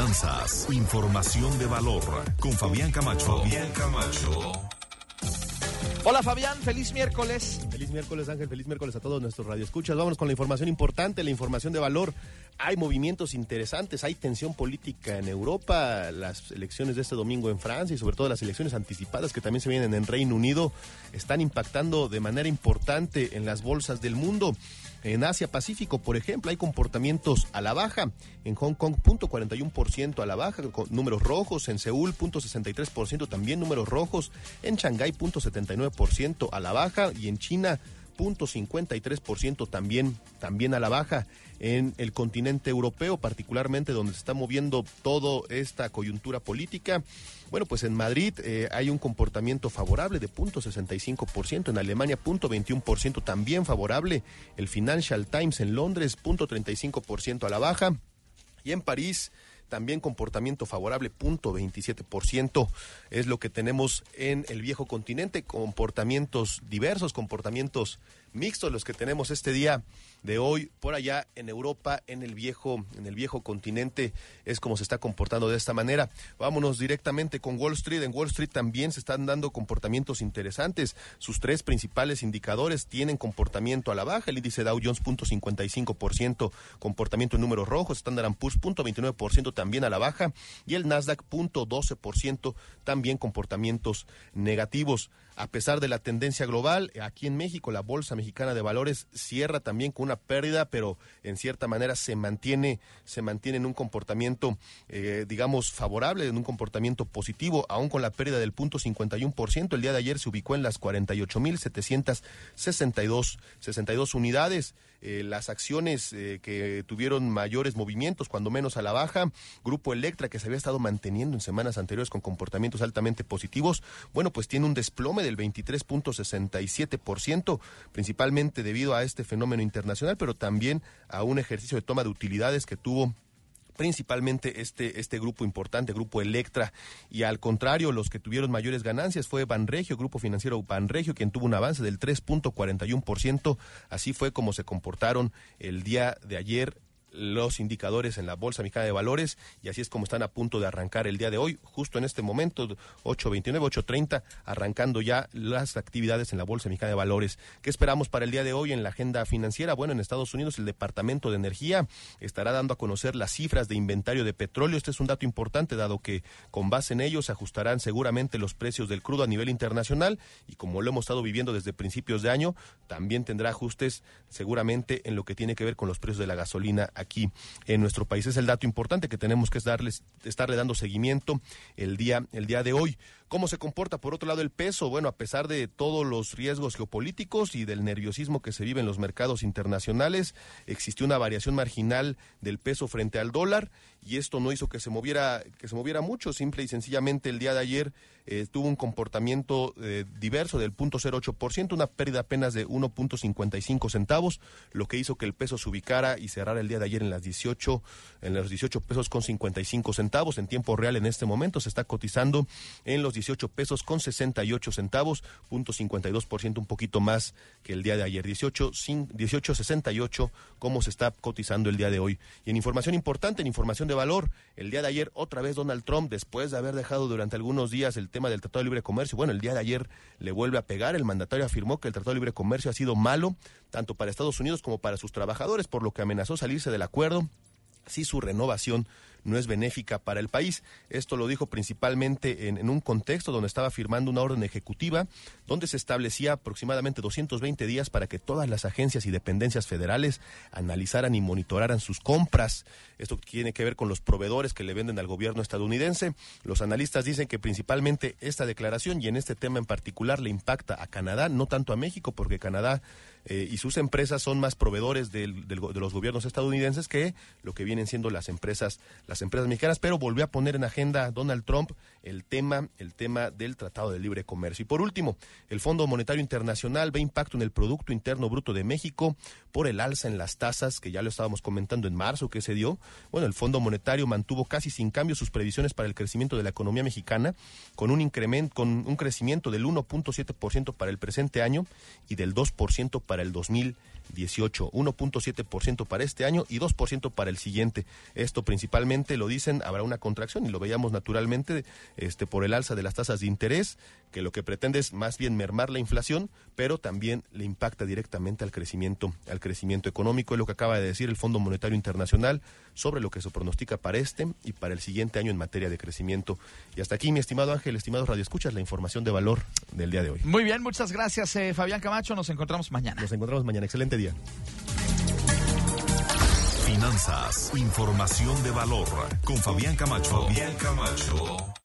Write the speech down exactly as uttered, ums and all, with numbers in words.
finanzas, información de valor, con Fabián Camacho. Fabián Camacho. Hola Fabián, feliz miércoles. Feliz miércoles Ángel, feliz miércoles a todos nuestros radioescuchas. Vámonos con la información importante, la información de valor. Hay movimientos interesantes, hay tensión política en Europa, las elecciones de este domingo en Francia y sobre todo las elecciones anticipadas que también se vienen en Reino Unido están impactando de manera importante en las bolsas del mundo. En Asia Pacífico, por ejemplo, hay comportamientos a la baja. En Hong Kong, cero punto cuarenta y uno por ciento a la baja, con números rojos. En Seúl, cero punto sesenta y tres por ciento, también números rojos. En Shanghái, cero punto setenta y nueve por ciento a la baja. Y en China, cero punto cincuenta y tres por ciento también, también a la baja. En el continente europeo, particularmente donde se está moviendo toda esta coyuntura política, bueno, pues en Madrid eh, hay un comportamiento favorable de cero punto sesenta y cinco por ciento, en Alemania cero punto veintiuno por ciento también favorable, el Financial Times en Londres cero punto treinta y cinco por ciento a la baja, y en París también comportamiento favorable, cero punto veintisiete por ciento es lo que tenemos en el viejo continente, comportamientos diversos, comportamientos mixtos los que tenemos este día de hoy por allá en Europa, en el viejo, en el viejo continente, es como se está comportando de esta manera. Vámonos directamente con Wall Street. En Wall Street también se están dando comportamientos interesantes. Sus tres principales indicadores tienen comportamiento a la baja. El índice Dow Jones cero punto cincuenta y cinco por ciento, comportamiento en números rojos. Standard and Poor's cero punto veintinueve por ciento también a la baja. Y el Nasdaq cero punto doce por ciento también comportamientos negativos. A pesar de la tendencia global, aquí en México la Bolsa Mexicana de Valores cierra también con una pérdida, pero en cierta manera se mantiene, se mantiene en un comportamiento, eh, digamos, favorable, en un comportamiento positivo, aún con la pérdida del cero punto cincuenta y uno por ciento. El día de ayer se ubicó en las cuarenta y ocho mil setecientas sesenta y dos unidades. Eh, las acciones eh, que tuvieron mayores movimientos, cuando menos a la baja, Grupo Electra, que se había estado manteniendo en semanas anteriores con comportamientos altamente positivos, bueno, pues tiene un desplome del veintitrés punto sesenta y siete por ciento, principalmente debido a este fenómeno internacional, pero también a un ejercicio de toma de utilidades que tuvo principalmente este, este grupo importante, Grupo Electra, y al contrario, los que tuvieron mayores ganancias fue Banregio, Grupo Financiero Banregio, quien tuvo un avance del tres punto cuarenta y uno por ciento, así fue como se comportaron el día de ayer los indicadores en la Bolsa Mexicana de Valores, y así es como están a punto de arrancar el día de hoy, justo en este momento, ocho veintinueve, ocho treinta, arrancando ya las actividades en la Bolsa Mexicana de Valores. ¿Qué esperamos para el día de hoy en la agenda financiera? Bueno, en Estados Unidos el Departamento de Energía estará dando a conocer las cifras de inventario de petróleo. Este es un dato importante, dado que con base en ello se ajustarán seguramente los precios del crudo a nivel internacional, y como lo hemos estado viviendo desde principios de año, también tendrá ajustes seguramente en lo que tiene que ver con los precios de la gasolina aquí en nuestro país. Es el dato importante que tenemos que darles, estarle dando seguimiento el día, el día de hoy. ¿Cómo se comporta, por otro lado, el peso? Bueno, a pesar de todos los riesgos geopolíticos y del nerviosismo que se vive en los mercados internacionales, existió una variación marginal del peso frente al dólar, y esto no hizo que se moviera, que se moviera mucho. Simple y sencillamente el día de ayer eh, tuvo un comportamiento eh, diverso del cero punto cero ocho por ciento, una pérdida apenas de uno punto cincuenta y cinco centavos, lo que hizo que el peso se ubicara y cerrara el día de ayer en las dieciocho, en los dieciocho pesos con cincuenta y cinco centavos. En tiempo real en este momento se está cotizando en los dieciocho pesos con sesenta y ocho centavos, punto cincuenta y dos por ciento, un poquito más que el día de ayer, dieciocho sesenta y ocho, como se está cotizando el día de hoy. Y en información importante, en información de valor, el día de ayer otra vez Donald Trump, después de haber dejado durante algunos días el tema del Tratado de Libre Comercio, bueno, el día de ayer le vuelve a pegar. El mandatario afirmó que el Tratado de Libre Comercio ha sido malo tanto para Estados Unidos como para sus trabajadores, por lo que amenazó salirse del acuerdo si su renovación no es benéfica para el país. Esto lo dijo principalmente en, en un contexto donde estaba firmando una orden ejecutiva donde se establecía aproximadamente doscientos veinte días para que todas las agencias y dependencias federales analizaran y monitoraran sus compras. Esto tiene que ver con los proveedores que le venden al gobierno estadounidense. Los analistas dicen que principalmente esta declaración y en este tema en particular le impacta a Canadá, no tanto a México, porque Canadá eh, y sus empresas son más proveedores del, del, de los gobiernos estadounidenses que lo que vienen siendo las empresas las empresas mexicanas, pero volvió a poner en agenda Donald Trump el tema, el tema del Tratado de Libre Comercio. Y por último, el Fondo Monetario Internacional ve impacto en el Producto Interno Bruto de México por el alza en las tasas, que ya lo estábamos comentando en marzo que se dio. Bueno, el Fondo Monetario mantuvo casi sin cambio sus previsiones para el crecimiento de la economía mexicana, con un incremento, con un crecimiento del uno punto siete por ciento para el presente año y del dos por ciento para el dos mil dieciocho. uno punto siete por ciento para este año y dos por ciento para el siguiente. Esto principalmente claramente lo dicen, habrá una contracción, y lo veíamos naturalmente este, por el alza de las tasas de interés, que lo que pretende es más bien mermar la inflación, pero también le impacta directamente al crecimiento, al crecimiento económico. Es lo que acaba de decir el Fondo Monetario Internacional sobre lo que se pronostica para este y para el siguiente año en materia de crecimiento. Y hasta aquí, mi estimado Ángel, estimados radioescuchas, la información de valor del día de hoy. Muy bien, muchas gracias, eh, Fabián Camacho. Nos encontramos mañana. Nos encontramos mañana. Excelente día. Finanzas, información de valor con Fabián Camacho. Fabián Camacho.